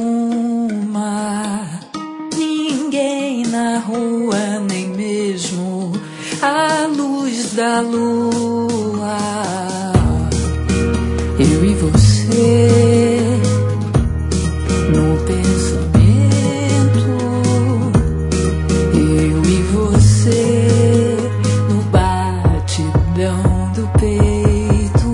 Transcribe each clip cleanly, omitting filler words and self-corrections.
nenhuma, ninguém na rua, nem mesmo a luz da lua. Eu e você no pensamento, eu e você no batidão do peito,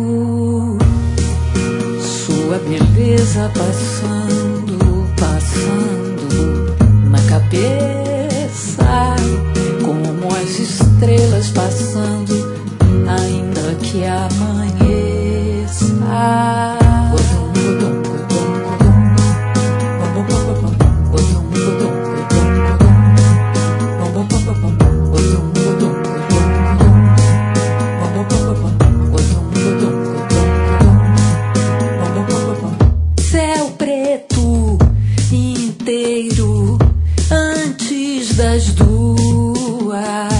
sua beleza passando, passando na cabeça, como as estrelas passando, ainda que amanheça. Céu preto inteiro antes das 2.